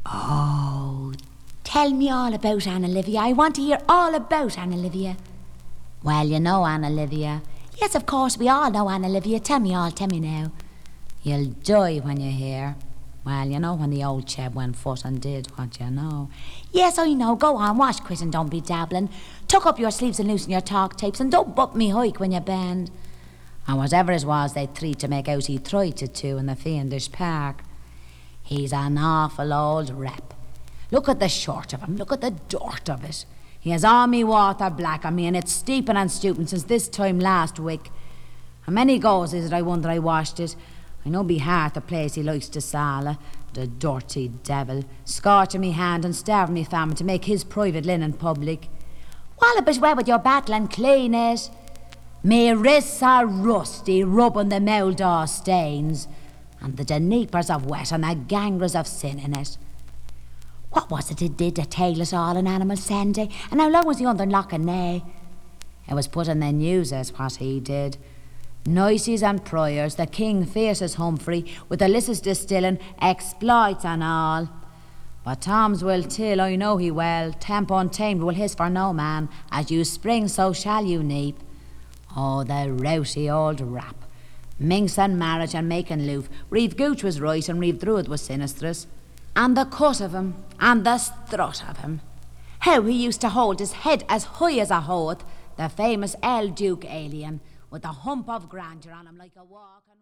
Oh, tell me all about Anne Olivia. I want to hear all about Anne Olivia. Well, you know Anne Olivia. Yes, of course, we all know Anne Olivia. Tell me all, tell me now. You'll die when you hear. Well, you know when the old chap went foot and did what you know. Yes, I know. Go on, wash quit and don't be dabbling. Tuck up your sleeves and loosen your talk tapes and don't buck me hike when you bend. And whatever it was they tried to make out he tried to do in the fiendish park. He's an awful old rep. Look at the short of him, look at the dirt of it. He has all me water black on me and it's steeping and stooping since this time last week. How many goes is it I wonder I washed it? I know be heart the place he likes to sala, the dirty devil, scorching me hand and starving me famine to make his private linen public. Wallop it well with your battle and clean it. Me wrists are rusty, rubbing the mouldaw stains, and the deneepers of wet and the gangrels of sin in it. What was it did to tail us all in Animal Sunday? And how long was he under lock and nail? It was put in the news as what he did. Noises and Priors, the king fierces Humphrey, with Ulysses distilling, exploits and all. But Tom's will till, I know he well, temp untamed will hiss for no man, as you spring so shall you neep. Oh, the routy old rap. Minx and marriage and making loof. Reeve Gooch was right and Reeve Druid was sinistrous. And the cut of him, and the strut of him. How he used to hold his head as high as a hoth, the famous El Duke alien, with a hump of grandeur on him like a walk.